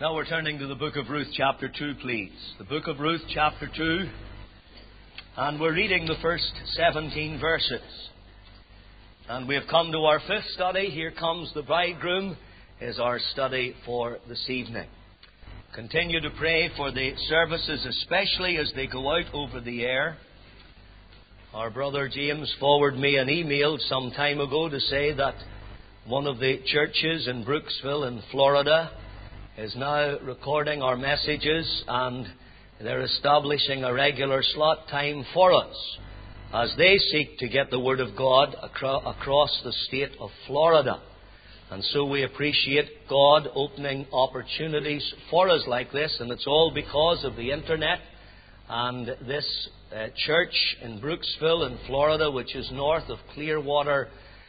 Now we're turning to the book of Ruth, chapter 2, please. The book of Ruth, chapter 2. And we're reading the first 17 verses. And we have come to our fifth study. Here Comes the Bridegroom is our study for this evening. Continue to pray for the services, especially as they go out over the air. Our brother James forwarded me an email some time ago to say that one of the churches in Brooksville in Florida is now recording our messages, and they're establishing a regular slot time for us as they seek to get the Word of God across the state of Florida. And so we appreciate God opening opportunities for us like this, and it's all because of the Internet. And this church in Brooksville in Florida, which is north of Clearwater,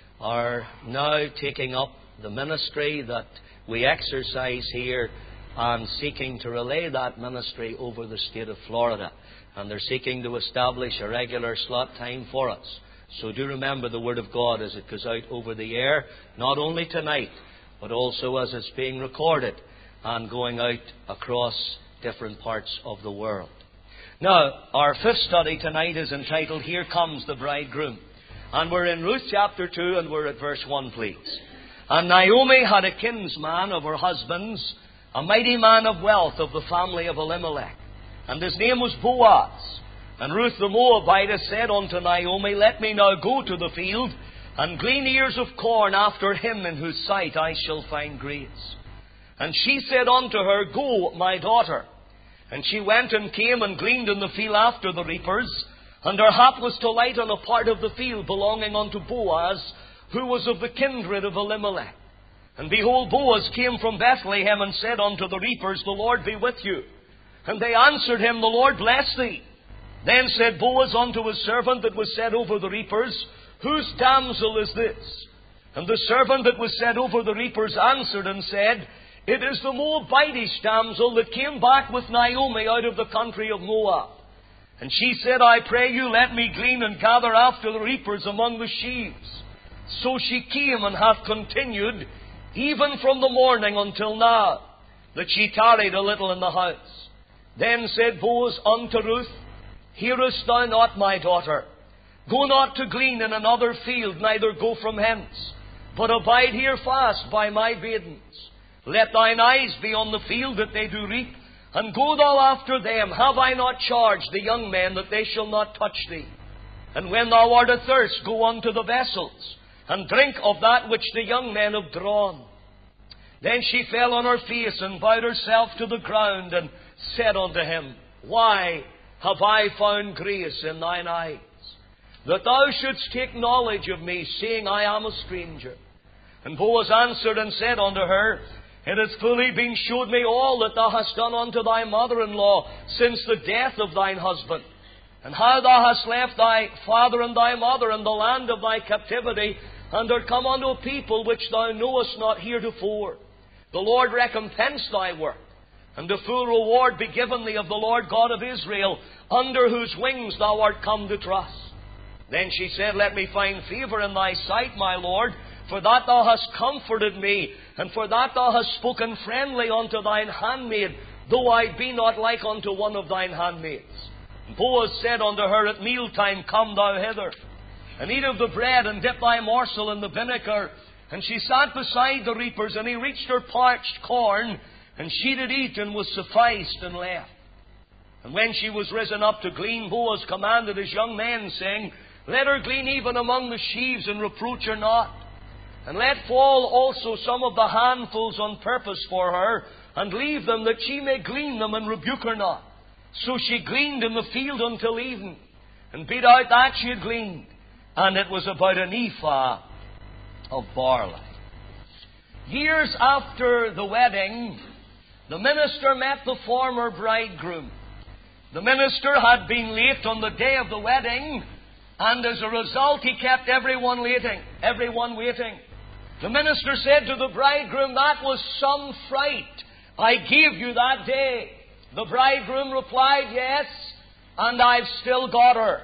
are now taking up the ministry that we exercise here and seeking to relay that ministry over the state of Florida. And they're seeking to establish a regular slot time for us. So do remember the Word of God as it goes out over the air, not only tonight, but also as it's being recorded and going out across different parts of the world. Now, our fifth study tonight is entitled, Here Comes the Bridegroom. And we're in Ruth chapter 2, and we're at verse 1, please. And Naomi had a kinsman of her husband's, a mighty man of wealth of the family of Elimelech. And his name was Boaz. And Ruth the Moabitess said unto Naomi, Let me now go to the field, and glean ears of corn after him in whose sight I shall find grace. And she said unto her, Go, my daughter. And she went and came and gleaned in the field after the reapers. And her hap was to light on a part of the field belonging unto Boaz, who was of the kindred of Elimelech. And behold, Boaz came from Bethlehem and said unto the reapers, The Lord be with you. And they answered him, The Lord bless thee. Then said Boaz unto his servant that was set over the reapers, Whose damsel is this? And the servant that was set over the reapers answered and said, It is the Moabitish damsel that came back with Naomi out of the country of Moab. And she said, I pray you, let me glean and gather after the reapers among the sheaves. So she came and hath continued, even from the morning until now, that she tarried a little in the house. Then said Boaz unto Ruth, Hearest thou not, my daughter? Go not to glean in another field, neither go from hence, but abide here fast by my maidens. Let thine eyes be on the field that they do reap, and go thou after them. Have I not charged the young men that they shall not touch thee? And when thou art athirst, go unto the vessels, and drink of that which the young men have drawn. Then she fell on her face, and bowed herself to the ground, and said unto him, Why have I found grace in thine eyes, that thou shouldst take knowledge of me, seeing I am a stranger? And Boaz answered and said unto her, It hath fully been shewed me all that thou hast done unto thy mother-in-law since the death of thine husband, and how thou hast left thy father and thy mother in the land of thy captivity, and art come unto a people which thou knowest not heretofore. The Lord recompense thy work, and the full reward be given thee of the Lord God of Israel, under whose wings thou art come to trust. Then she said, Let me find favour in thy sight, my Lord, for that thou hast comforted me, and for that thou hast spoken friendly unto thine handmaid, though I be not like unto one of thine handmaids. And Boaz said unto her, At mealtime come thou hither, and eat of the bread, and dip thy morsel in the vinegar. And she sat beside the reapers, and he reached her parched corn, and she did eat, and was sufficed, and left. And when she was risen up to glean, Boaz commanded his young men, saying, Let her glean even among the sheaves, and reproach her not. And let fall also some of the handfuls on purpose for her, and leave them, that she may glean them, and rebuke her not. So she gleaned in the field until even, and beat out that she had gleaned, and it was about an ephah of barley. Years after the wedding, the minister met the former bridegroom. The minister had been late on the day of the wedding, and as a result he kept everyone waiting. The minister said to the bridegroom, That was some fright I gave you that day. The bridegroom replied, Yes, and I've still got her.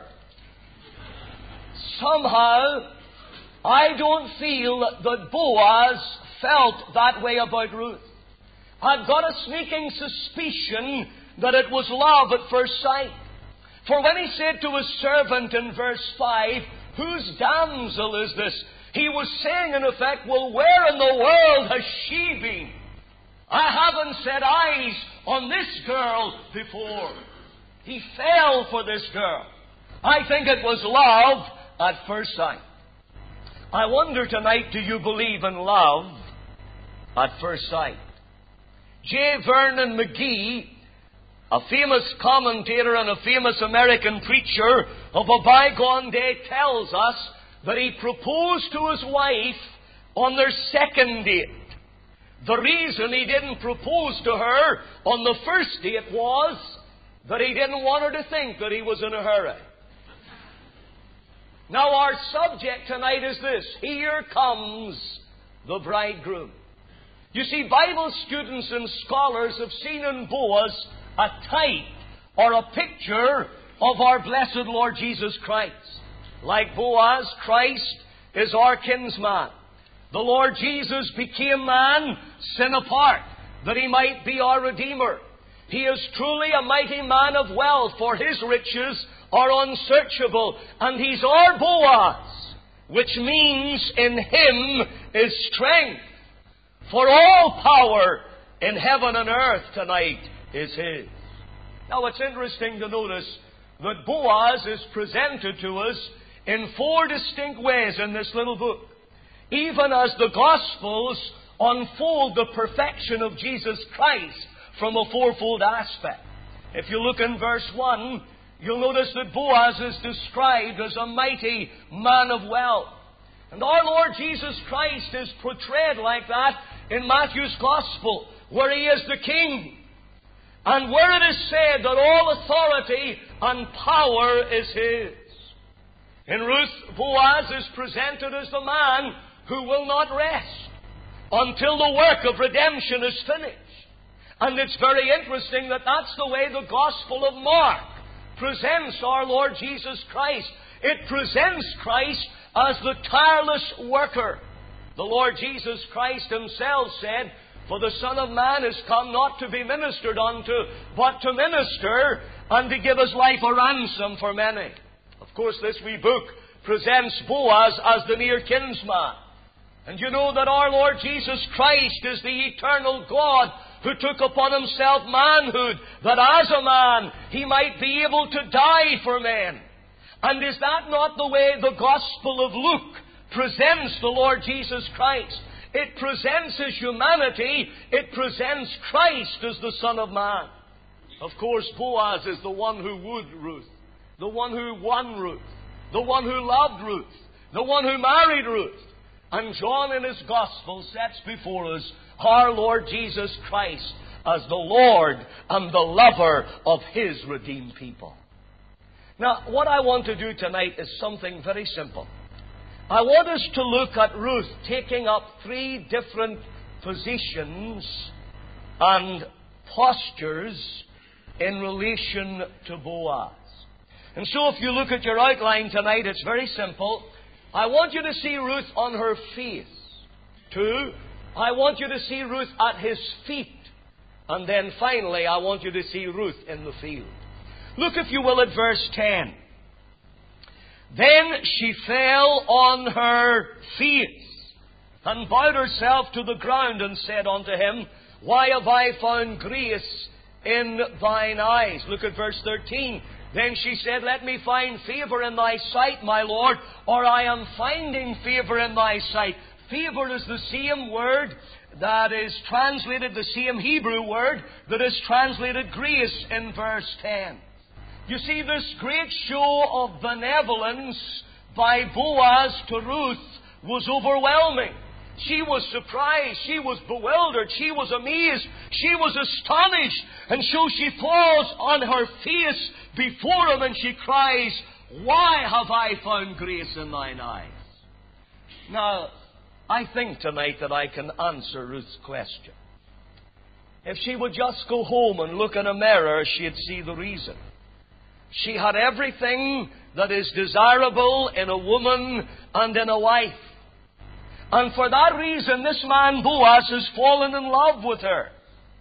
Somehow, I don't feel that Boaz felt that way about Ruth. I've got a sneaking suspicion that it was love at first sight. For when he said to his servant in verse 5, "Whose damsel is this?" he was saying in effect, well, where in the world has she been? I haven't set eyes on this girl before. He fell for this girl. I think it was love at first sight. I wonder tonight, do you believe in love at first sight? J. Vernon McGee, a famous commentator and a famous American preacher of a bygone day, tells us that he proposed to his wife on their second date. The reason he didn't propose to her on the first date was that he didn't want her to think that he was in a hurry. Now our subject tonight is this: here comes the bridegroom. You see, Bible students and scholars have seen in Boaz a type or a picture of our blessed Lord Jesus Christ. Like Boaz, Christ is our kinsman. The Lord Jesus became man, sin apart, that He might be our Redeemer. He is truly a mighty man of wealth, for His riches are unsearchable. And He's our Boaz, which means in Him is strength. For all power in heaven and earth tonight is His. Now it's interesting to notice that Boaz is presented to us in 4 distinct ways in this little book. Even as the Gospels unfold the perfection of Jesus Christ from a fourfold aspect. If you look in verse 1, you'll notice that Boaz is described as a mighty man of wealth. And our Lord Jesus Christ is portrayed like that in Matthew's Gospel, where He is the King. And where it is said that all authority and power is His. In Ruth, Boaz is presented as the man who will not rest until the work of redemption is finished. And it's very interesting that that's the way the Gospel of Mark presents our Lord Jesus Christ. It presents Christ as the tireless worker. The Lord Jesus Christ Himself said, "For the Son of Man is come not to be ministered unto, but to minister and to give His life a ransom for many." Of course, this wee book presents Boaz as the near kinsman. And you know that our Lord Jesus Christ is the eternal God who took upon Himself manhood, that as a man He might be able to die for men. And is that not the way the Gospel of Luke presents the Lord Jesus Christ? It presents His humanity. It presents Christ as the Son of Man. Of course, Boaz is the one who wooed Ruth, the one who won Ruth, the one who loved Ruth, the one who married Ruth. And John in his Gospel sets before us our Lord Jesus Christ as the Lord and the lover of His redeemed people. Now, what I want to do tonight is something very simple. I want us to look at Ruth taking up 3 different positions and postures in relation to Boaz. And so if you look at your outline tonight, it's very simple. I want you to see Ruth on her face. 2, I want you to see Ruth at His feet. And then finally, I want you to see Ruth in the field. Look, if you will, at verse 10. Then she fell on her face and bowed herself to the ground and said unto him, Why have I found grace in thine eyes? Look at verse 13. Then she said, Let me find favor in thy sight, my Lord, or I am finding favor in thy sight. Favor is the same word that is translated, the same Hebrew word that is translated grace in verse 10. You see, this great show of benevolence by Boaz to Ruth was overwhelming. She was surprised. She was bewildered. She was amazed. She was astonished. And so she falls on her face before him and she cries, Why have I found grace in thine eyes? Now, I think tonight that I can answer Ruth's question. If she would just go home and look in a mirror, she'd see the reason. She had everything that is desirable in a woman and in a wife. And for that reason, this man Boaz has fallen in love with her.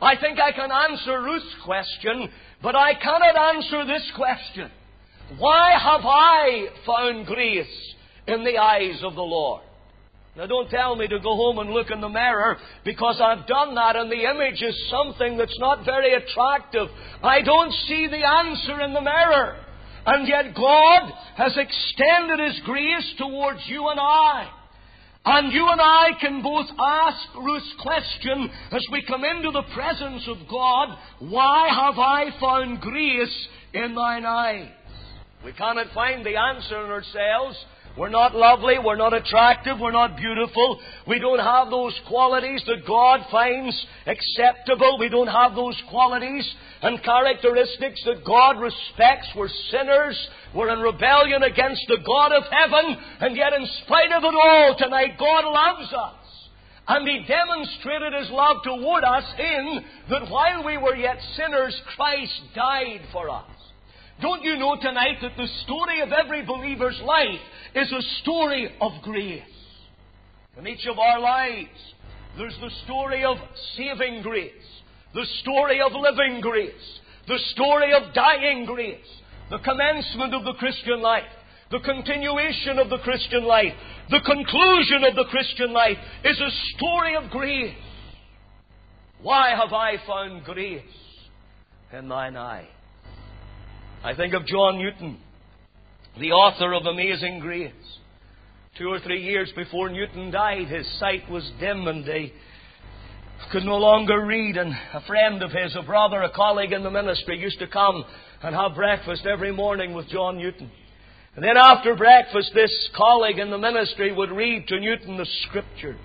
I think I can answer Ruth's question, but I cannot answer this question. Why have I found grace in the eyes of the Lord? Now don't tell me to go home and look in the mirror, because I've done that and the image is something that's not very attractive. I don't see the answer in the mirror. And yet God has extended His grace towards you and I. And you and I can both ask Ruth's question as we come into the presence of God, why have I found grace in thine eyes? We cannot find the answer in ourselves. We're not lovely, we're not attractive, we're not beautiful. We don't have those qualities that God finds acceptable. We don't have those qualities and characteristics that God respects. We're sinners. We're in rebellion against the God of heaven. And yet in spite of it all, tonight God loves us. And He demonstrated His love toward us in that while we were yet sinners, Christ died for us. Don't you know tonight that the story of every believer's life is a story of grace? In each of our lives, there's the story of saving grace, the story of living grace, the story of dying grace, the commencement of the Christian life, the continuation of the Christian life, the conclusion of the Christian life is a story of grace. Why have I found grace in thine eye? I think of John Newton, the author of Amazing Grace. 2 or 3 years before Newton died, his sight was dim and he could no longer read. And a friend of his, a brother, a colleague in the ministry, used to come and have breakfast every morning with John Newton. And then after breakfast, this colleague in the ministry would read to Newton the Scriptures.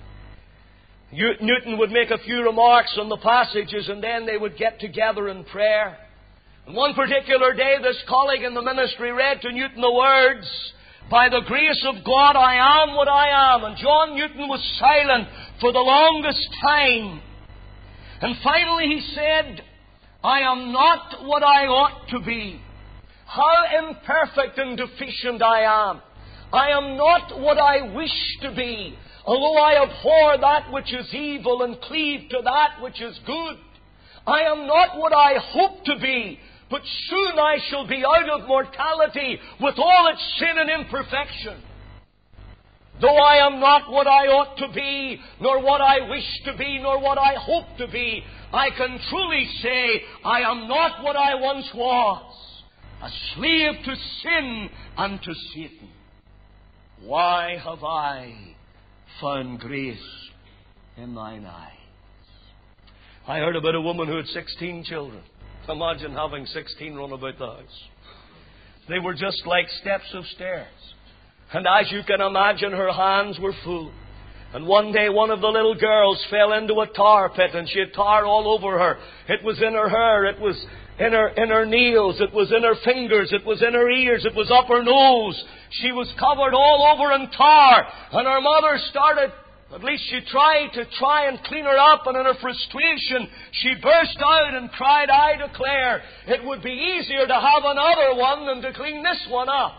Newton would make a few remarks on the passages and then they would get together in prayer. And one particular day, this colleague in the ministry read to Newton the words, "By the grace of God I am what I am." And John Newton was silent for the longest time. And finally he said, "I am not what I ought to be. How imperfect and deficient I am. I am not what I wish to be, although I abhor that which is evil and cleave to that which is good. I am not what I hope to be, but soon I shall be out of mortality with all its sin and imperfection. Though I am not what I ought to be, nor what I wish to be, nor what I hope to be, I can truly say I am not what I once was, a slave to sin and to Satan. Why have I found grace in thine eyes?" I heard about a woman who had 16 children. Imagine having 16 run about the house. They were just like steps of stairs. And as you can imagine, her hands were full. And one day one of the little girls fell into a tar pit and she had tar all over her. It was in her hair, it was in her nails, it was in her fingers, it was in her ears, it was up her nose. She was covered all over in tar. And her mother started, at least she tried to and clean her up, and in her frustration, she burst out and cried, "I declare, it would be easier to have another one than to clean this one up."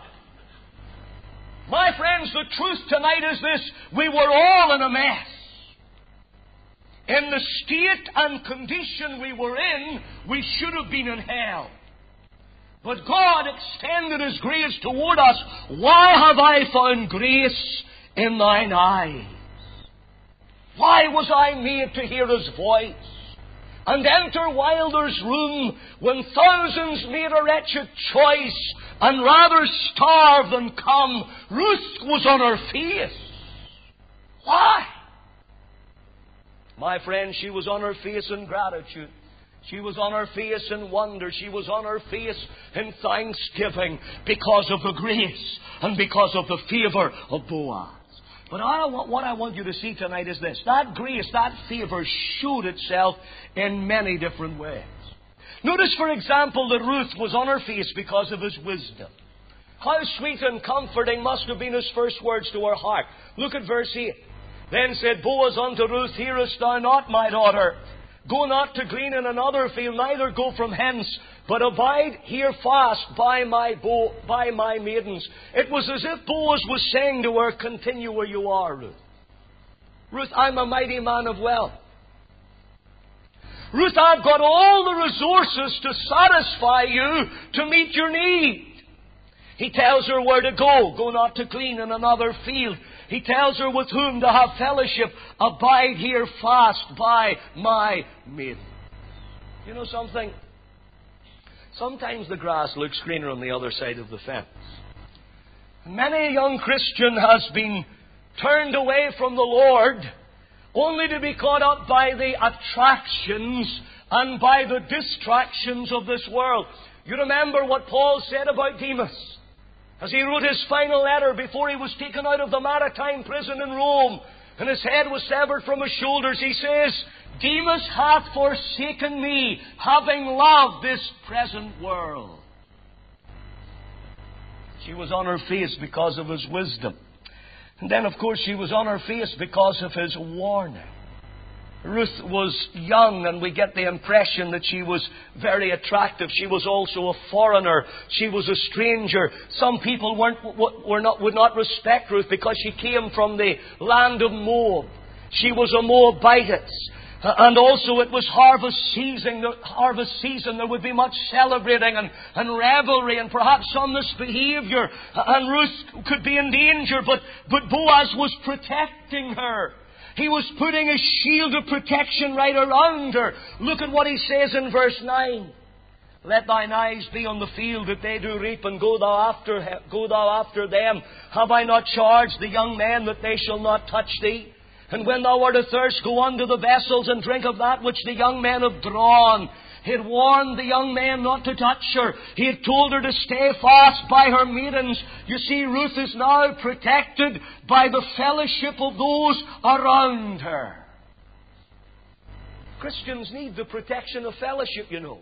My friends, the truth tonight is this: we were all in a mess. In the state and condition we were in, we should have been in hell. But God extended His grace toward us. Why have I found grace in thine eyes? Why was I made to hear His voice and enter Wilder's room when thousands made a wretched choice and rather starve than come? Ruth was on her face. Why? My friend, she was on her face in gratitude. She was on her face in wonder. She was on her face in thanksgiving because of the grace and because of the favor of Boaz. But what I want you to see tonight is this: that grace, that favor showed itself in many different ways. Notice, for example, that Ruth was on her face because of his wisdom. How sweet and comforting must have been his first words to her heart. Look at verse 8. "Then said Boaz unto Ruth, Hearest thou not, my daughter? Go not to glean in another field, neither go from hence, but abide here fast by my maidens." It was as if Boaz was saying to her, "Continue where you are, Ruth. Ruth, I'm a mighty man of wealth. Ruth, I've got all the resources to satisfy you, to meet your need. He tells her where to go. Go not to glean in another field. He tells her with whom to have fellowship. Abide here fast by my maiden. You know something? Sometimes the grass looks greener on the other side of the fence. Many a young Christian has been turned away from the Lord only to be caught up by the attractions and by the distractions of this world. You remember what Paul said about Demas as he wrote his final letter before he was taken out of the maritime prison in Rome and his head was severed from his shoulders. He says, Demas hath forsaken me, having loved this present world. She was on her face because of his wisdom. And then, of course, she was on her face because of his warning. Ruth was young, and we get the impression that she was very attractive. She was also a foreigner. She was a stranger. Some people would not respect Ruth because she came from the land of Moab. She was a Moabitess. And also it was harvest season. There would be much celebrating and revelry and perhaps some misbehavior. And Ruth could be in danger, but Boaz was protecting her. He was putting a shield of protection right around her. Look at what he says in verse 9. Let thine eyes be on the field that they do reap, and go thou after them. Have I not charged the young men that they shall not touch thee? And when thou art athirst, go unto the vessels and drink of that which the young men have drawn. He had warned the young men not to touch her. He had told her to stay fast by her maidens. You see, Ruth is now protected by the fellowship of those around her. Christians need the protection of fellowship, you know.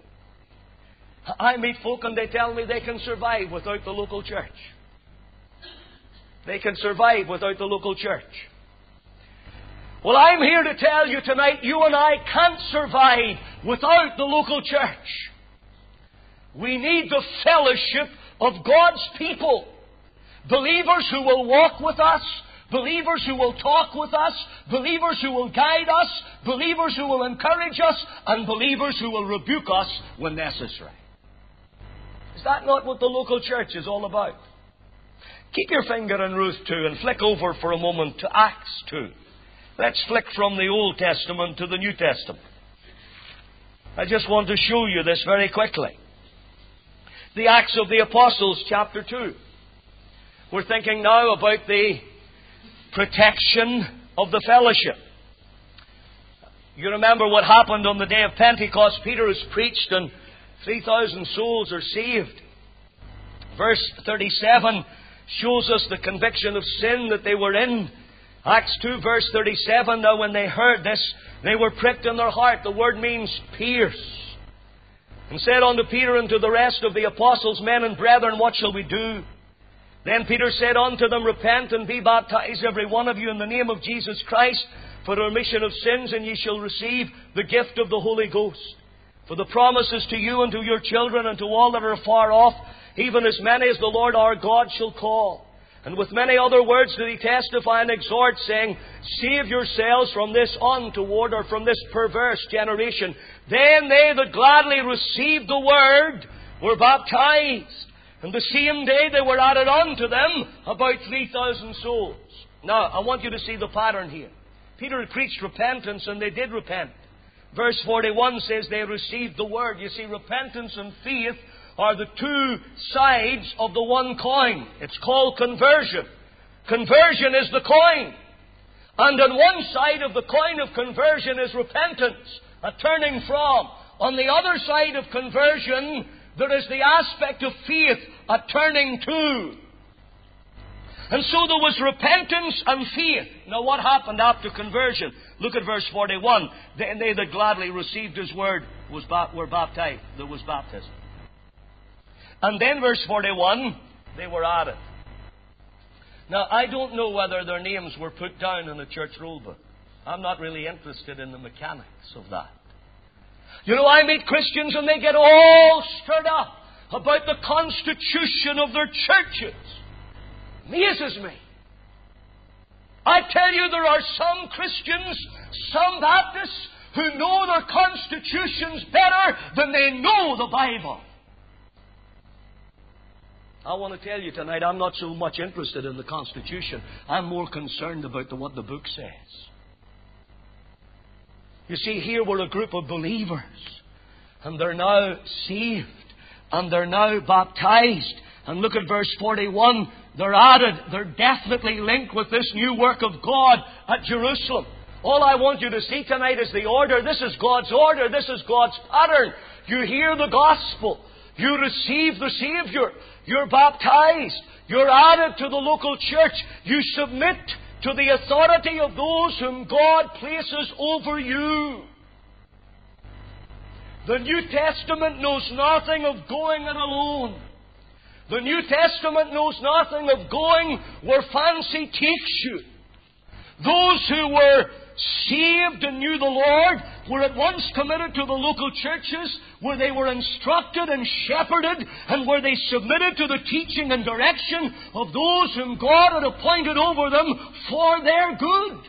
I meet folk and they tell me they can survive without the local church. They can survive without the local church. Well, I'm here to tell you tonight, you and I can't survive without the local church. We need the fellowship of God's people. Believers who will walk with us, believers who will talk with us, believers who will guide us, believers who will encourage us, and believers who will rebuke us when necessary. Is that not what the local church is all about? Keep your finger in Ruth 2 and flick over for a moment to Acts 2. Let's flick from the Old Testament to the New Testament. I just want to show you this very quickly. The Acts of the Apostles, chapter 2. We're thinking now about the protection of the fellowship. You remember what happened on the day of Pentecost. Peter has preached and 3,000 souls are saved. Verse 37 shows us the conviction of sin that they were in. Acts 2 verse 37, now when they heard this, they were pricked in their heart. The word means pierce. And said unto Peter and to the rest of the apostles, men and brethren, what shall we do? Then Peter said unto them, repent and be baptized every one of you in the name of Jesus Christ for the remission of sins, and ye shall receive the gift of the Holy Ghost. For the promise is to you and to your children and to all that are far off, even as many as the Lord our God shall call. And with many other words did he testify and exhort, saying, save yourselves from this untoward or from this perverse generation. Then they that gladly received the word were baptized. And the same day they were added unto them about 3,000 souls. Now, I want you to see the pattern here. Peter had preached repentance, and they did repent. Verse 41 says they received the word. You see, repentance and faith are the two sides of the one coin. It's called conversion. Conversion is the coin. And on one side of the coin of conversion is repentance, a turning from. On the other side of conversion, there is the aspect of faith, a turning to. And so there was repentance and faith. Now what happened after conversion? Look at verse 41. They that gladly received His word were baptized. There was baptism. And then verse 41, they were added. Now, I don't know whether their names were put down in the church roll book. I'm not really interested in the mechanics of that. You know, I meet Christians and they get all stirred up about the constitution of their churches. Amazes me. I tell you, there are some Christians, some Baptists, who know their constitutions better than they know the Bible. I want to tell you tonight, I'm not so much interested in the Constitution. I'm more concerned about what the book says. You see, here we're a group of believers, and they're now saved, and they're now baptized. And look at verse 41. They're added, they're definitely linked with this new work of God at Jerusalem. All I want you to see tonight is the order. This is God's order. This is God's pattern. You hear the gospel. You receive the Savior. You're baptized. You're added to the local church. You submit to the authority of those whom God places over you. The New Testament knows nothing of going it alone. The New Testament knows nothing of going where fancy takes you. Those who were saved and knew the Lord were at once committed to the local churches where they were instructed and shepherded and where they submitted to the teaching and direction of those whom God had appointed over them for their good.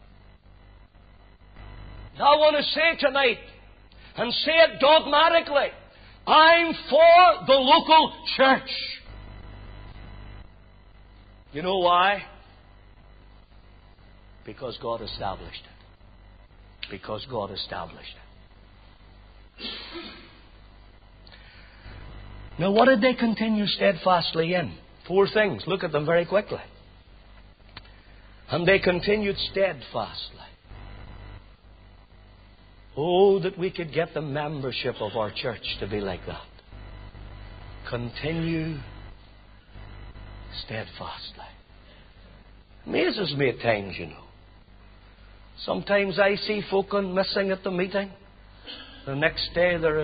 Now I want to say tonight, and say it dogmatically, I'm for the local church. You know why? Because God established it. Because God established it. Now, what did they continue steadfastly in? 4 things. Look at them very quickly. And they continued steadfastly. Oh, that we could get the membership of our church to be like that. Continue steadfastly. Amazes me at times, you know. Sometimes I see folk missing at the meeting. The next day they're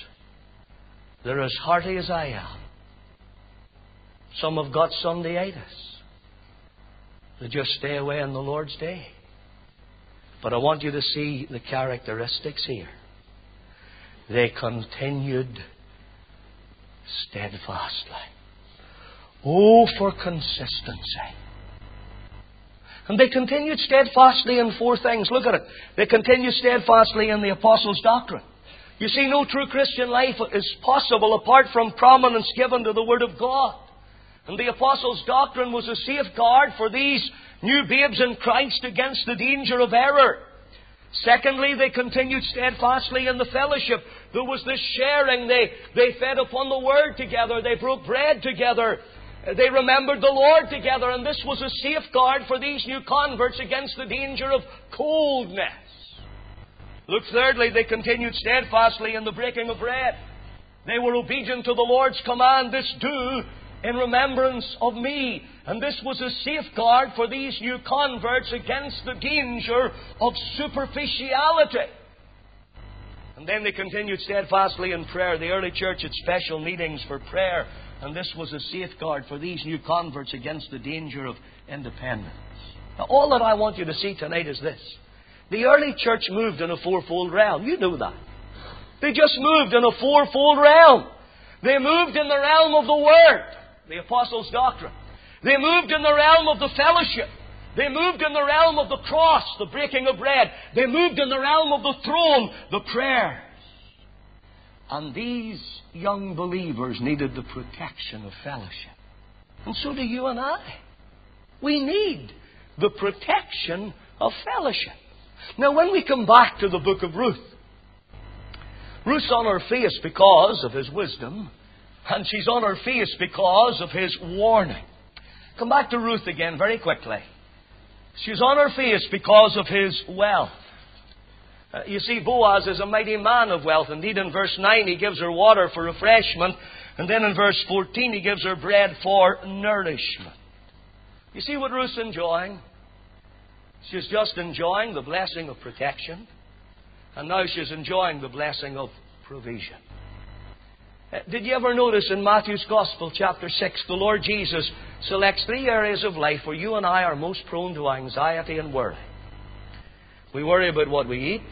as hearty as I am. Some have got Sundayitis. They just stay away on the Lord's Day. But I want you to see the characteristics here. They continued steadfastly. Oh, for consistency. And they continued steadfastly in 4 things. Look at it. They continued steadfastly in the apostles' doctrine. You see, no true Christian life is possible apart from prominence given to the Word of God. And the apostles' doctrine was a safeguard for these new babes in Christ against the danger of error. Secondly, they continued steadfastly in the fellowship. There was this sharing. They fed upon the Word together. They broke bread together. They remembered the Lord together. And this was a safeguard for these new converts against the danger of coldness. Look, thirdly, they continued steadfastly in the breaking of bread. They were obedient to the Lord's command, this do in remembrance of me. And this was a safeguard for these new converts against the danger of superficiality. And then they continued steadfastly in prayer. The early church had special meetings for prayer. And this was a safeguard for these new converts against the danger of independence. Now, all that I want you to see tonight is this. The early church moved in a 4-fold realm. You know that. They just moved in a 4-fold realm. They moved in the realm of the Word, the apostles' doctrine. They moved in the realm of the fellowship. They moved in the realm of the cross, the breaking of bread. They moved in the realm of the throne, the prayers. And these young believers needed the protection of fellowship. And so do you and I. We need the protection of fellowship. Now, when we come back to the book of Ruth, Ruth's on her face because of his wisdom, and she's on her face because of his warning. Come back to Ruth again very quickly. She's on her face because of his wealth. You see, Boaz is a mighty man of wealth. Indeed, in verse 9, he gives her water for refreshment. And then in verse 14, he gives her bread for nourishment. You see what Ruth's enjoying? She's just enjoying the blessing of protection. And now she's enjoying the blessing of provision. Did you ever notice in Matthew's Gospel, chapter 6, the Lord Jesus selects 3 areas of life where you and I are most prone to anxiety and worry. We worry about what we eat.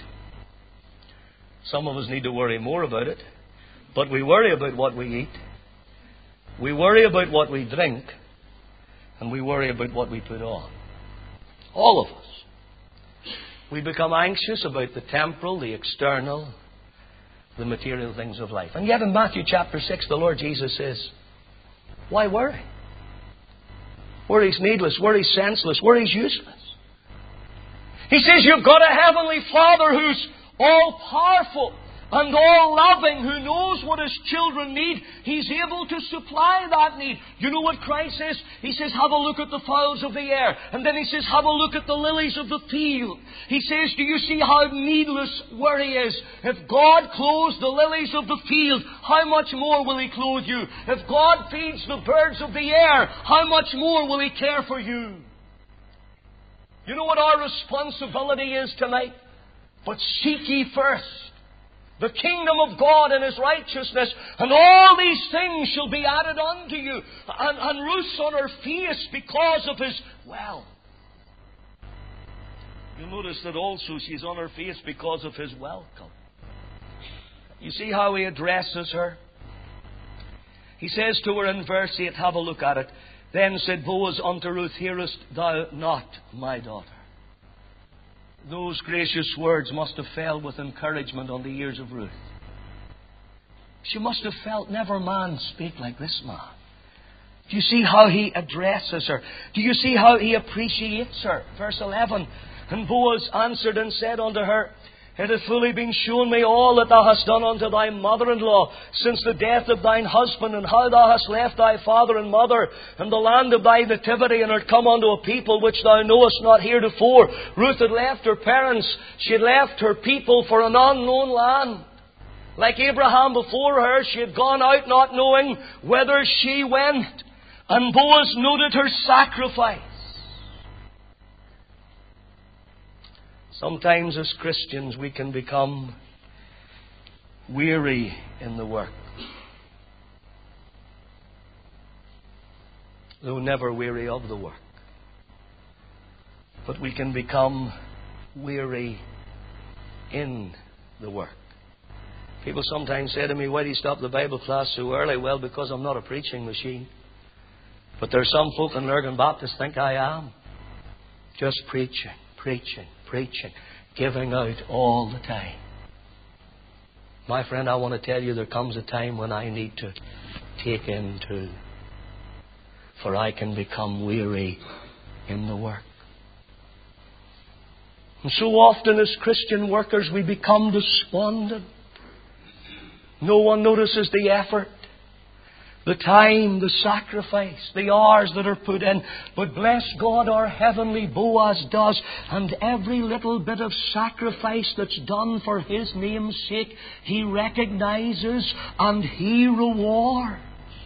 Some of us need to worry more about it. But we worry about what we eat. We worry about what we drink. And we worry about what we put on. All of us. We become anxious about the temporal, the external, the material things of life. And yet in Matthew chapter 6, the Lord Jesus says, why worry? Worry's needless, worry's senseless, worry's useless. He says you've got a heavenly Father who's all-powerful and all-loving, who knows what His children need. He's able to supply that need. You know what Christ says? He says, have a look at the fowls of the air. And then He says, have a look at the lilies of the field. He says, do you see how needless worry is? If God clothes the lilies of the field, how much more will He clothe you? If God feeds the birds of the air, how much more will He care for you? You know what our responsibility is tonight? But seek ye first the kingdom of God and His righteousness, and all these things shall be added unto you. And Ruth's on her face because of His wealth. You'll notice that also she's on her face because of His welcome. You see how He addresses her? He says to her in verse 8, have a look at it. Then said Boaz unto Ruth, hearest thou not, my daughter? Those gracious words must have fell with encouragement on the ears of Ruth. She must have felt, never man speak like this man. Do you see how he addresses her? Do you see how he appreciates her? Verse 11, and Boaz answered and said unto her, it hath fully been shown me all that thou hast done unto thy mother-in-law since the death of thine husband, and how thou hast left thy father and mother and the land of thy nativity, and art come unto a people which thou knowest not heretofore. Ruth had left her parents. She had left her people for an unknown land. Like Abraham before her, she had gone out not knowing whither she went. And Boaz noted her sacrifice. Sometimes as Christians we can become weary in the work, though never weary of the work. But we can become weary in the work. People sometimes say to me, why do you stop the Bible class so early? Well, because I'm not a preaching machine. But there are some folk in Lurgan Baptist think I am. Just preaching, giving out all the time. My friend, I want to tell you there comes a time when I need to take in too. For I can become weary in the work. And so often as Christian workers we become despondent. No one notices the effort, the time, the sacrifice, the hours that are put in. But bless God, our heavenly Boaz does. And every little bit of sacrifice that's done for His name's sake, He recognizes and He rewards.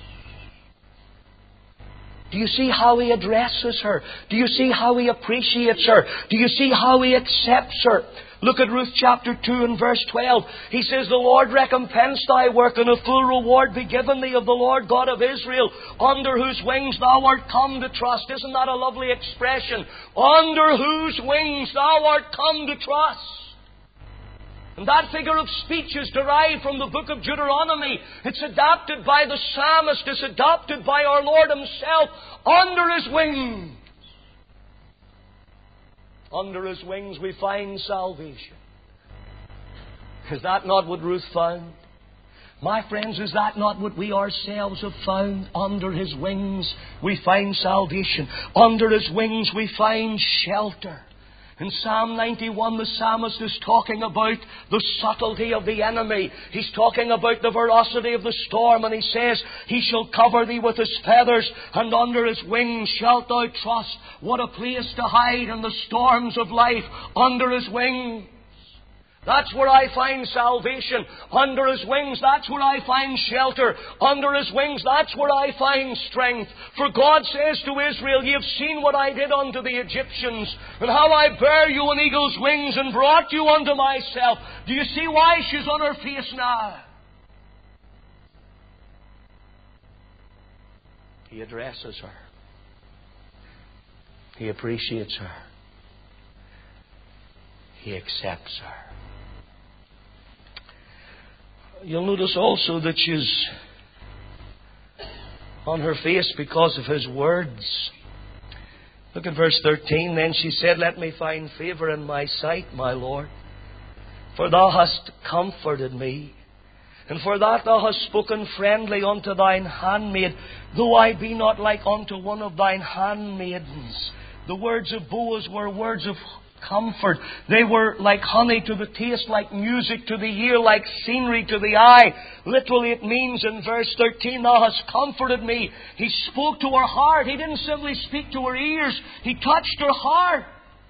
Do you see how He addresses her? Do you see how He appreciates her? Do you see how He accepts her? Look at Ruth chapter 2 and verse 12. He says, the Lord recompense thy work, and a full reward be given thee of the Lord God of Israel, under whose wings thou art come to trust. Isn't that a lovely expression? Under whose wings thou art come to trust. And that figure of speech is derived from the book of Deuteronomy. It's adopted by the psalmist. It's adopted by our Lord Himself. Under His wings. Under His wings we find salvation. Is that not what Ruth found? My friends, is that not what we ourselves have found? Under His wings we find salvation. Under His wings we find shelter. In Psalm 91, the psalmist is talking about the subtlety of the enemy. He's talking about the ferocity of the storm, and he says, He shall cover thee with His feathers, and under His wings shalt thou trust. What a place to hide in the storms of life, under His wings. That's where I find salvation. Under His wings, that's where I find shelter. Under His wings, that's where I find strength. For God says to Israel, Ye have seen what I did unto the Egyptians, and how I bare you on eagle's wings and brought you unto myself. Do you see why she's on her face now? He addresses her. He appreciates her. He accepts her. You'll notice also that she's on her face because of His words. Look at verse 13. Then she said, Let me find favour in my sight, my Lord, for thou hast comforted me, and for that thou hast spoken friendly unto thine handmaid, though I be not like unto one of thine handmaidens. The words of Boaz were words of comfort. They were like honey to the taste, like music to the ear, like scenery to the eye. Literally it means in verse 13, Thou hast comforted me. He spoke to her heart. He didn't simply speak to her ears. He touched her heart.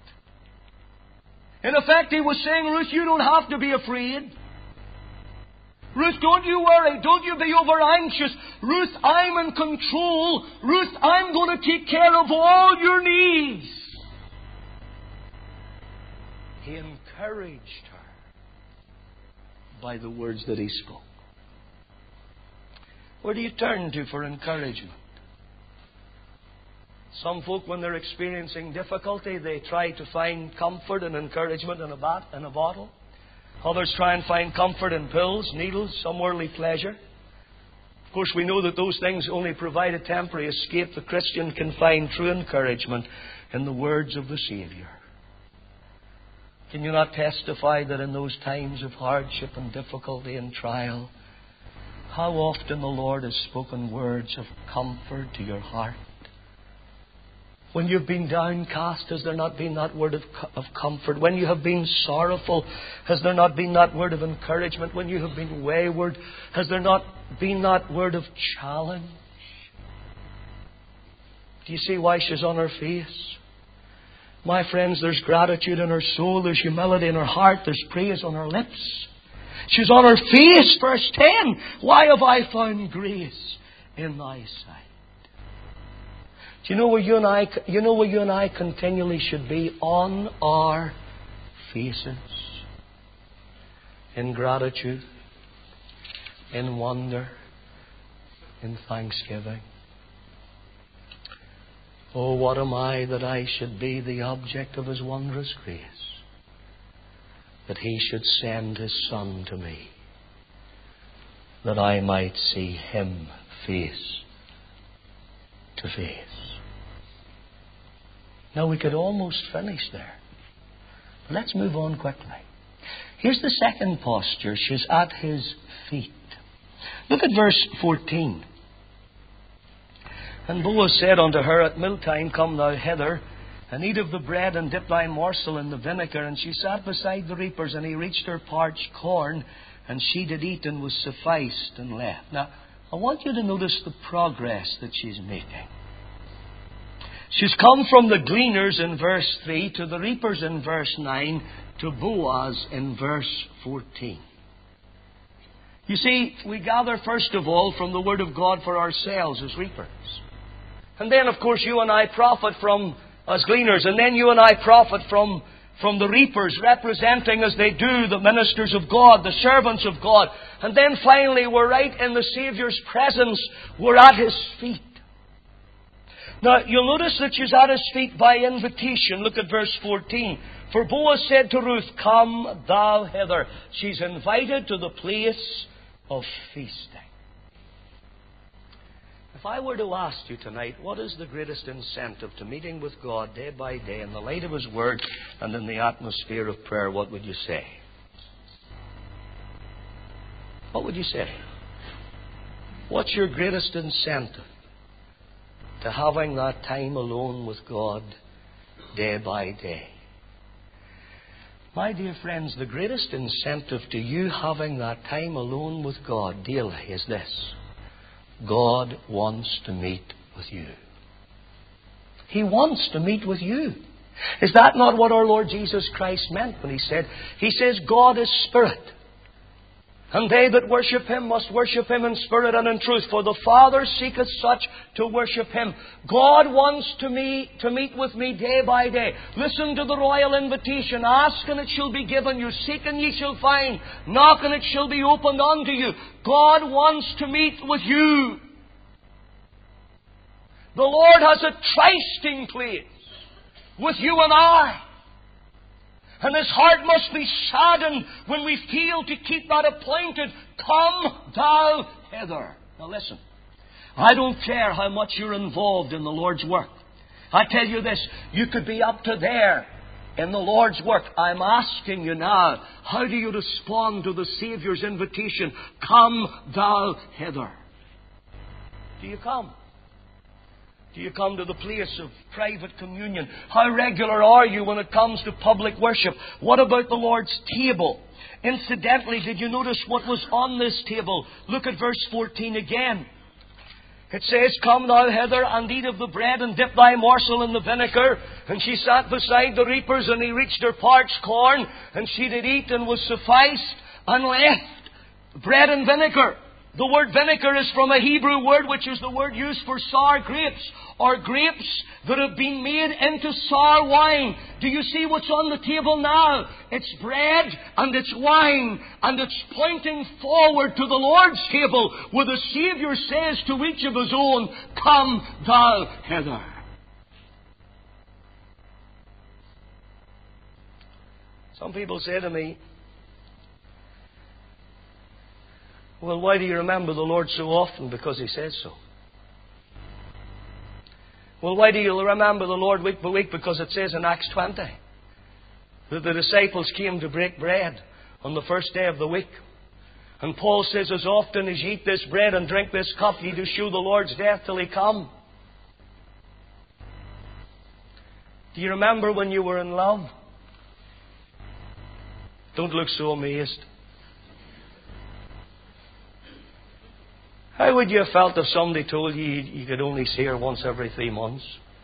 In effect, He was saying, Ruth, you don't have to be afraid. Ruth, don't you worry. Don't you be over anxious. Ruth, I'm in control. Ruth, I'm going to take care of all your needs. He encouraged her by the words that He spoke. Where do you turn to for encouragement? Some folk, when they're experiencing difficulty, they try to find comfort and encouragement in a bottle. Others try and find comfort in pills, needles, some worldly pleasure. Of course, we know that those things only provide a temporary escape. The Christian can find true encouragement in the words of the Saviour. Can you not testify that in those times of hardship and difficulty and trial, how often the Lord has spoken words of comfort to your heart? When you've been downcast, has there not been that word of comfort? When you have been sorrowful, has there not been that word of encouragement? When you have been wayward, has there not been that word of challenge? Do you see why she's on her face? My friends, there's gratitude in her soul, there's humility in her heart, there's praise on her lips. She's on her face, verse 10. Why have I found grace in thy sight? Do you know where you and I continually should be? On our faces. In gratitude, in wonder, in thanksgiving. Oh, what am I that I should be the object of His wondrous grace, that He should send His Son to me, that I might see Him face to face. Now, we could almost finish there. But let's move on quickly. Here's the second posture. She's at His feet. Look at verse 14. And Boaz said unto her, At mealtime come thou hither, and eat of the bread, and dip thy morsel in the vinegar. And she sat beside the reapers, and he reached her parched corn, and she did eat, and was sufficed, and left. Now, I want you to notice the progress that she's making. She's come from the gleaners in verse 3 to the reapers in verse 9 to Boaz in verse 14. You see, we gather first of all from the Word of God for ourselves as reapers. And then, of course, you and I profit from as gleaners. And then you and I profit from the reapers, representing as they do the ministers of God, the servants of God. And then finally, we're right in the Saviour's presence. We're at His feet. Now, you'll notice that she's at His feet by invitation. Look at verse 14. For Boaz said to Ruth, Come thou hither. She's invited to the place of feasting. If I were to ask you tonight, what is the greatest incentive to meeting with God day by day in the light of His Word and in the atmosphere of prayer, what would you say? What would you say? What's your greatest incentive to having that time alone with God day by day? My dear friends, the greatest incentive to you having that time alone with God daily is this. God wants to meet with you. He wants to meet with you. Is that not what our Lord Jesus Christ meant when He says, God is Spirit, and they that worship Him must worship Him in spirit and in truth, for the Father seeketh such to worship Him. God wants to meet with me day by day. Listen to the royal invitation. Ask and it shall be given you. Seek and ye shall find. Knock and it shall be opened unto you. God wants to meet with you. The Lord has a trysting place with you and I. And His heart must be saddened when we fail to keep that appointed, Come thou hither. Now listen, I don't care how much you're involved in the Lord's work. I tell you this, you could be up to there in the Lord's work. I'm asking you now, how do you respond to the Saviour's invitation? Come thou hither. Do you come? Do you come to the place of private communion? How regular are you when it comes to public worship? What about the Lord's table? Incidentally, did you notice what was on this table? Look at verse 14 again. It says, Come thou hither and eat of the bread and dip thy morsel in the vinegar. And she sat beside the reapers, and he reached her parched corn, and she did eat and was sufficed and left bread and vinegar. The word vinegar is from a Hebrew word which is the word used for sour grapes, or grapes that have been made into sour wine. Do you see what's on the table now? It's bread and it's wine, and it's pointing forward to the Lord's table, where the Saviour says to each of His own, Come thou hither. Some people say to me, well, why do you remember the Lord so often? Because He says so. Well, why do you remember the Lord week by week? Because it says in Acts 20 that the disciples came to break bread on the first day of the week. And Paul says, as often as ye eat this bread and drink this cup, ye do shew the Lord's death till He come. Do you remember when you were in love? Don't look so amazed. How would you have felt if somebody told you you could only see her once every 3 months?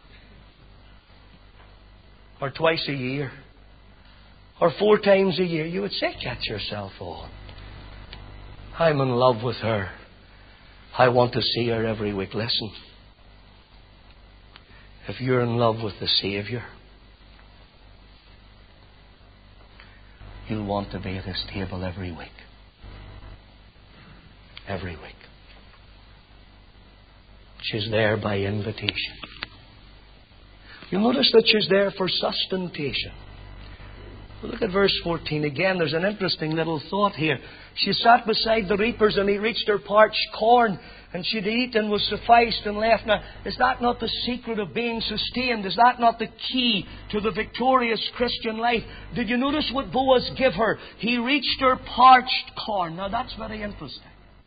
Or twice a year? Or 4 times a year? You would say, get yourself on. I'm in love with her. I want to see her every week. Listen. If you're in love with the Saviour, you'll want to be at His table every week. Every week. She's there by invitation. You'll notice that she's there for sustentation. Look at verse 14 again. There's an interesting little thought here. She sat beside the reapers, and he reached her parched corn, and she'd eat and was sufficed and left. Now, is that not the secret of being sustained? Is that not the key to the victorious Christian life? Did you notice what Boaz gave her? He reached her parched corn. Now, that's very interesting.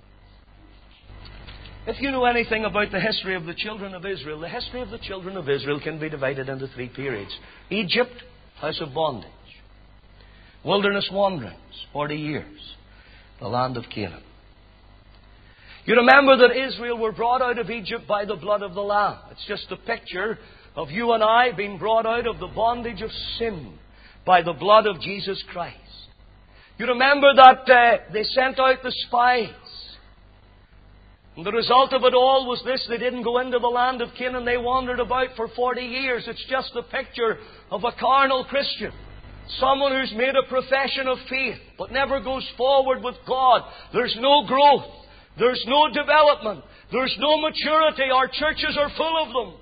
If you know anything about the history of the children of Israel, the history of the children of Israel can be divided into 3 periods. Egypt, house of bondage. Wilderness wanderings, 40 years. The land of Canaan. You remember that Israel were brought out of Egypt by the blood of the Lamb. It's just a picture of you and I being brought out of the bondage of sin by the blood of Jesus Christ. You remember that they sent out the spies. And the result of it all was this: they didn't go into the land of Canaan. They wandered about for 40 years. It's just a picture of a carnal Christian. Someone who's made a profession of faith, but never goes forward with God. There's no growth. There's no development. There's no maturity. Our churches are full of them.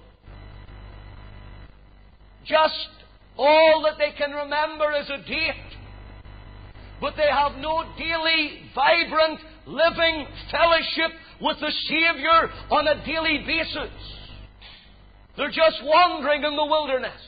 Just all that they can remember is a date. But they have no daily, vibrant, living fellowship with the Saviour on a daily basis. They're just wandering in the wilderness.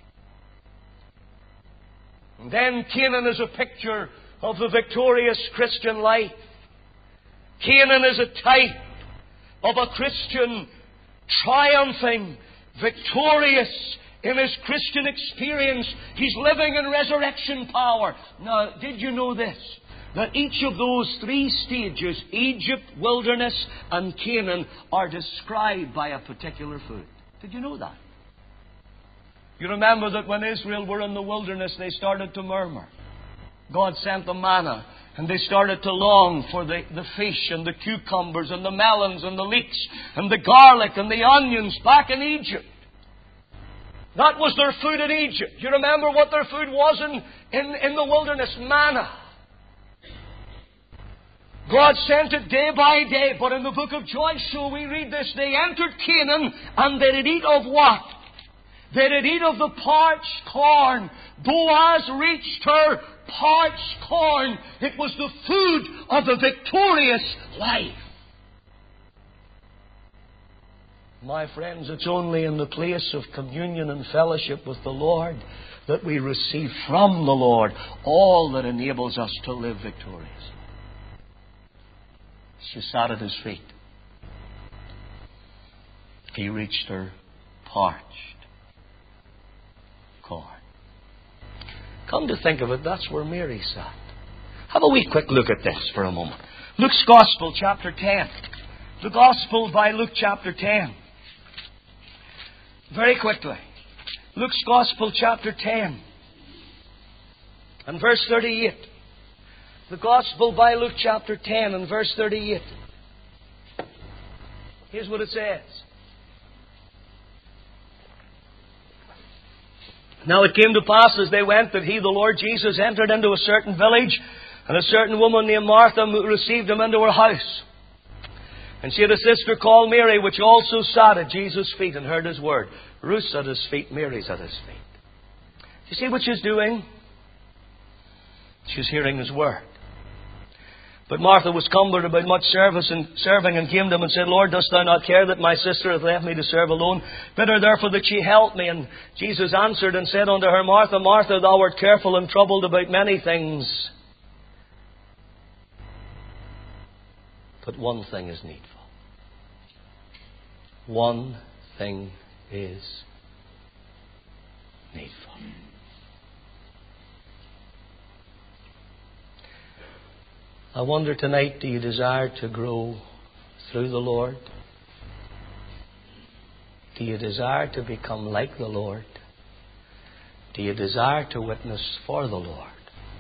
And then Canaan is a picture of the victorious Christian life. Canaan is a type of a Christian triumphing, victorious in his Christian experience. He's living in resurrection power. Now, did you know this? That each of those 3 stages, Egypt, wilderness, and Canaan, are described by a particular food. Did you know that? You remember that when Israel were in the wilderness, they started to murmur. God sent the manna, and they started to long for the fish and the cucumbers and the melons and the leeks and the garlic and the onions back in Egypt. That was their food in Egypt. You remember what their food was in the wilderness? Manna. God sent it day by day, but in the book of Joshua we read this: they entered Canaan, and they did eat of what? They did eat of the parched corn. Boaz reached her parched corn. It was the food of the victorious life. My friends, it's only in the place of communion and fellowship with the Lord that we receive from the Lord all that enables us to live victoriously. She sat at His feet. He reached her parched corn. Come to think of it, that's where Mary sat. Have a wee quick look at this for a moment. Luke's Gospel, chapter 10. The Gospel by Luke, chapter 10. Very quickly. Luke's Gospel, chapter 10. And verse 38. The Gospel by Luke, chapter 10 and verse 38. Here's what it says. Now it came to pass as they went that He, the Lord Jesus, entered into a certain village, and a certain woman named Martha received Him into her house. And she had a sister called Mary, which also sat at Jesus' feet and heard His word. Ruth's at His feet, Mary's at His feet. Do you see what she's doing? She's hearing His word. But Martha was cumbered about much service and serving, and came to Him and said, Lord, dost Thou not care that my sister hath left me to serve alone? Bid her therefore that she help me. And Jesus answered and said unto her, Martha, Martha, thou art careful and troubled about many things. But one thing is needful. One thing is needful. I wonder tonight, do you desire to grow through the Lord? Do you desire to become like the Lord? Do you desire to witness for the Lord?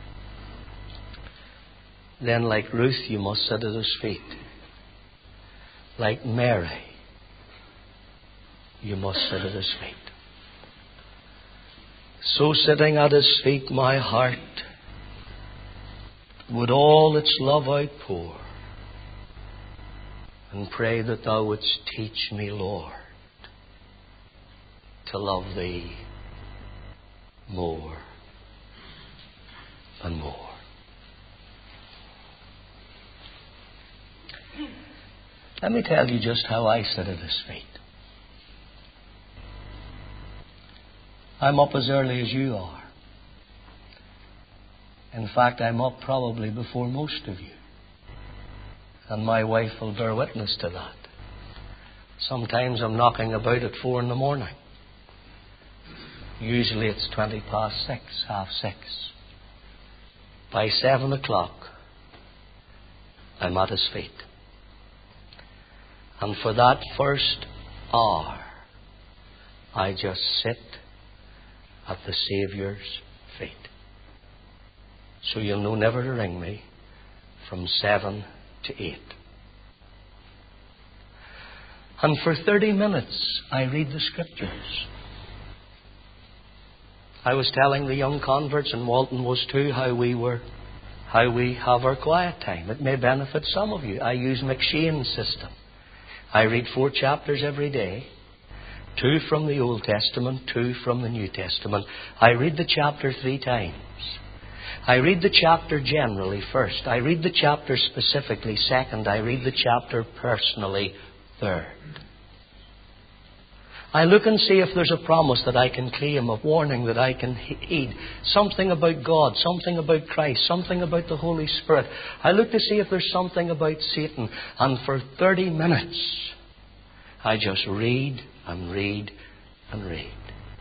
Then, like Ruth, you must sit at His feet. Like Mary, you must sit at His feet. So sitting at His feet, my heart would all its love outpour, and pray that Thou wouldst teach me, Lord, to love Thee more and more. Let me tell you just how I sit at His feet. I'm up as early as you are. In fact, I'm up probably before most of you. And my wife will bear witness to that. Sometimes I'm knocking about at 4 a.m. Usually it's 6:20, 6:30. By 7 o'clock, I'm at His feet. And for that first hour, I just sit at the Saviour's feet. So you'll know never to ring me from 7 to 8. And for 30 minutes, I read the Scriptures. I was telling the young converts, and Walton was too, how we have our quiet time. It may benefit some of you. I use McShane's system. I read 4 chapters every day. 2 from the Old Testament, 2 from the New Testament. I read the chapter 3 times. I read the chapter generally first. I read the chapter specifically second. I read the chapter personally third. I look and see if there's a promise that I can claim, a warning that I can heed, something about God, something about Christ, something about the Holy Spirit. I look to see if there's something about Satan. And for 30 minutes, I just read and read and read.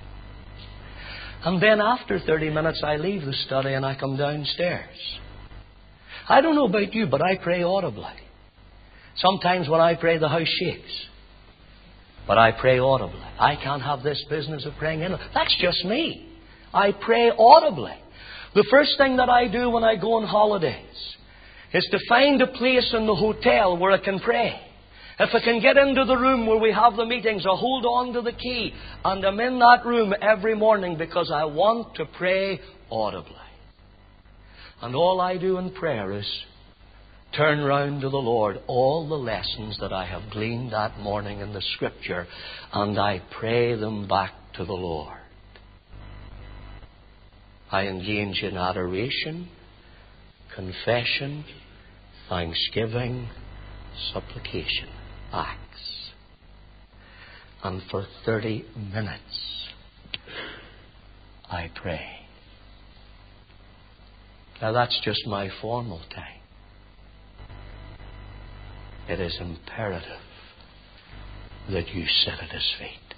And then after 30 minutes, I leave the study and I come downstairs. I don't know about you, but I pray audibly. Sometimes when I pray, the house shakes. But I pray audibly. I can't have this business of praying in. That's just me. I pray audibly. The first thing that I do when I go on holidays is to find a place in the hotel where I can pray. If I can get into the room where we have the meetings, I hold on to the key and I'm in that room every morning because I want to pray audibly. And all I do in prayer is turn round to the Lord all the lessons that I have gleaned that morning in the Scripture, and I pray them back to the Lord. I engage in adoration, confession, thanksgiving, supplication, acts. and for 30 minutes I pray. Now that's just my formal time. It is imperative that you sit at His feet.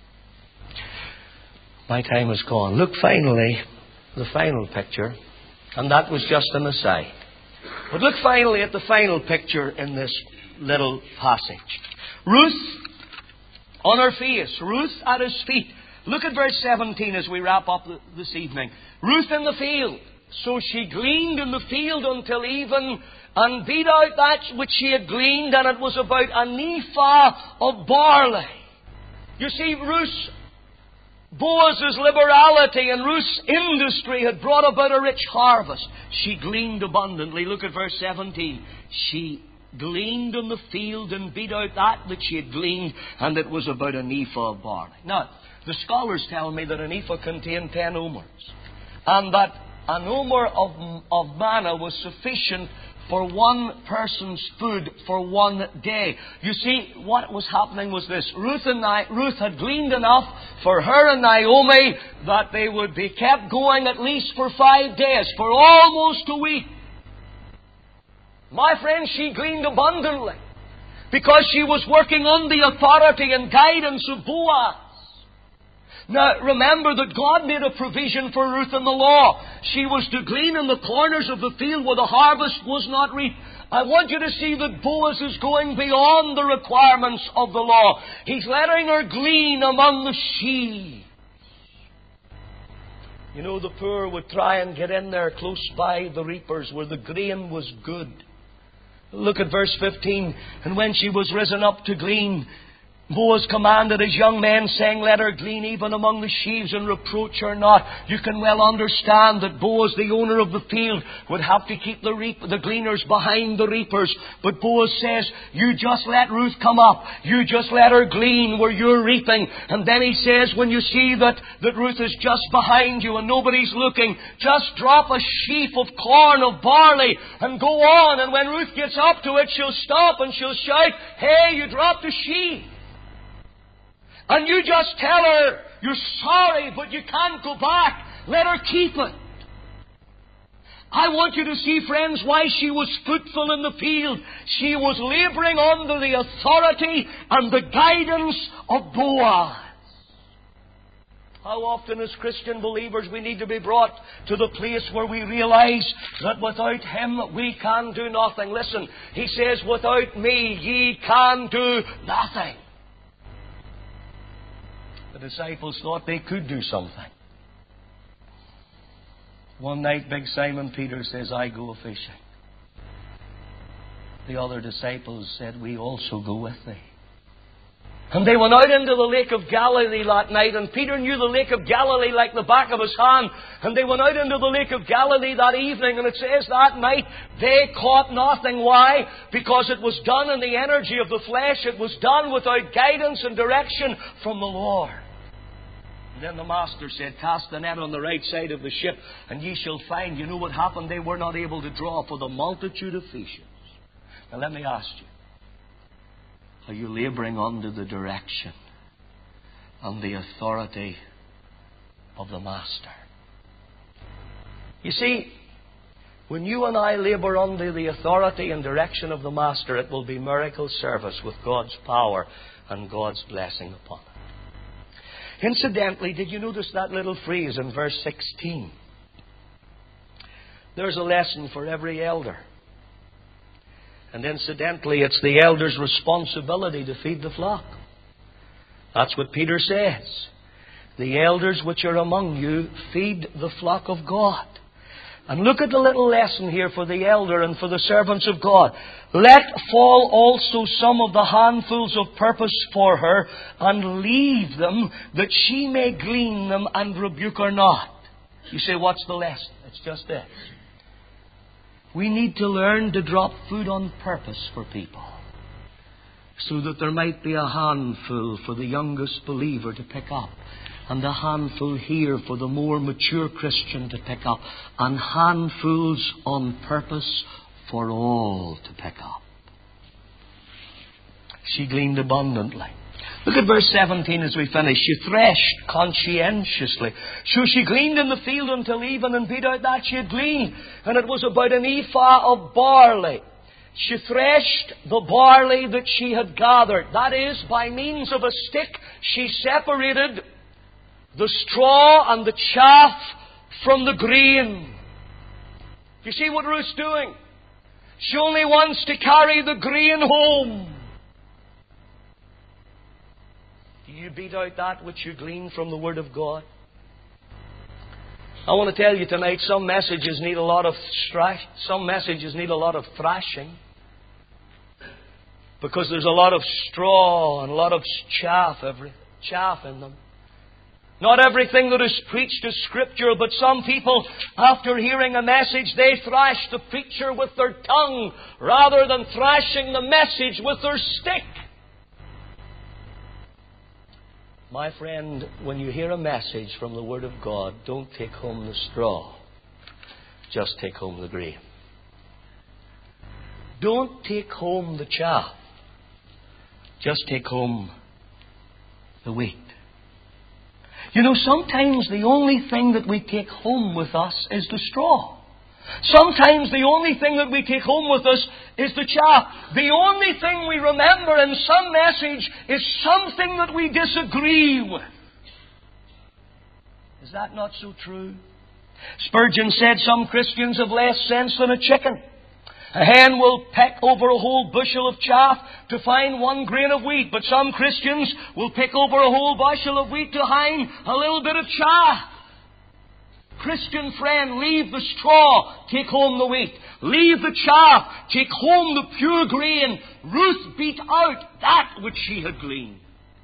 My time is gone. Look finally, the final picture, and that was just an aside. But look finally at the final picture in this little passage. Ruth on her face, Ruth at His feet. Look at verse 17 as we wrap up this evening. Ruth in the field. So she gleaned in the field until even, and beat out that which she had gleaned, and it was about an ephah of barley. You see, Boaz's liberality and Ruth's industry had brought about a rich harvest. She gleaned abundantly. Look at verse 17. She gleaned in the field and beat out that which she had gleaned, and it was about an ephah of barley. Now, the scholars tell me that an ephah contained 10 omers, and that an omer of manna was sufficient for one person's food for one day. You see, what was happening was this. Ruth had gleaned enough for her and Naomi that they would be kept going at least for 5 days, for almost a week. My friend, she gleaned abundantly because she was working on the authority and guidance of Boaz. Now, remember that God made a provision for Ruth in the law. She was to glean in the corners of the field where the harvest was not reaped. I want you to see that Boaz is going beyond the requirements of the law. He's letting her glean among the sheaves. You know, the poor would try and get in there close by the reapers where the grain was good. Look at verse 15. And when she was risen up to glean, Boaz commanded his young men, saying, let her glean even among the sheaves and reproach her not. You can well understand that Boaz, the owner of the field, would have to keep the gleaners behind the reapers. But Boaz says, you just let Ruth come up. You just let her glean where you're reaping. And then he says, when you see that Ruth is just behind you and nobody's looking, just drop a sheaf of corn, of barley, and go on. And when Ruth gets up to it, she'll stop and she'll shout, hey, you dropped a sheaf. And you just tell her, you're sorry, but you can't go back. Let her keep it. I want you to see, friends, why she was fruitful in the field. She was labouring under the authority and the guidance of Boaz. How often as Christian believers we need to be brought to the place where we realize that without Him we can do nothing. Listen, He says, without me ye can do nothing. The disciples thought they could do something. One night, big Simon Peter says, I go a-fishing. The other disciples said, we also go with thee. And they went out into the lake of Galilee that night, and Peter knew the lake of Galilee like the back of his hand. And they went out into the lake of Galilee that evening, and it says that night they caught nothing. Why? Because it was done in the energy of the flesh. It was done without guidance and direction from the Lord. And then the master said, cast the net on the right side of the ship, and ye shall find. You know what happened? They were not able to draw for the multitude of fishes. Now let me ask you, are you labouring under the direction and the authority of the Master? You see, when you and I labour under the authority and direction of the Master, it will be miracle service with God's power and God's blessing upon it. Incidentally, did you notice that little phrase in verse 16? There's a lesson for every elder. And incidentally, it's the elder's responsibility to feed the flock. That's what Peter says. The elders which are among you feed the flock of God. And look at the little lesson here for the elder and for the servants of God. Let fall also some of the handfuls of purpose for her, and leave them, that she may glean them and rebuke her not. You say, what's the lesson? It's just this. We need to learn to drop food on purpose for people, so that there might be a handful for the youngest believer to pick up, and a handful here for the more mature Christian to pick up, and handfuls on purpose for all to pick up. She gleaned abundantly. Look at verse 17 as we finish. She threshed conscientiously. So she gleaned in the field until even, and beat out that she had gleaned. And it was about an ephah of barley. She threshed the barley that she had gathered. That is, by means of a stick, she separated the straw and the chaff from the grain. You see what Ruth's doing? She only wants to carry the grain home. Do you beat out that which you glean from the Word of God? I want to tell you tonight, some messages need a lot of thrashing. Because there's a lot of straw and a lot of chaff in them. Not everything that is preached is scriptural, but some people, after hearing a message, they thrash the preacher with their tongue rather than thrashing the message with their stick. My friend, when you hear a message from the Word of God, don't take home the straw. Just take home the grain. Don't take home the chaff. Just take home the wheat. You know, sometimes the only thing that we take home with us is the straw. Sometimes the only thing that we take home with us is the chaff. The only thing we remember in some message is something that we disagree with. Is that not so true? Spurgeon said some Christians have less sense than a chicken. A hen will peck over a whole bushel of chaff to find one grain of wheat, but some Christians will pick over a whole bushel of wheat to find a little bit of chaff. Christian friend, leave the straw, take home the wheat. Leave the chaff, take home the pure grain. Ruth beat out that which she had gleaned.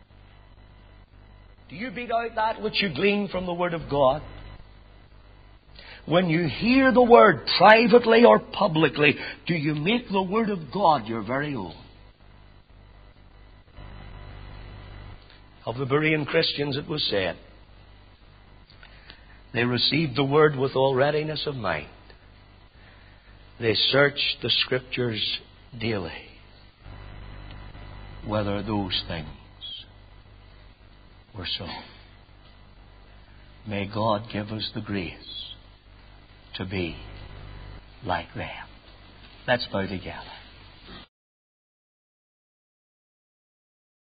Do you beat out that which you glean from the Word of God? When you hear the Word, privately or publicly, do you make the Word of God your very own? Of the Berean Christians it was said, they received the Word with all readiness of mind. They searched the Scriptures daily, whether those things were so. May God give us the grace to be like them. Let's bow together.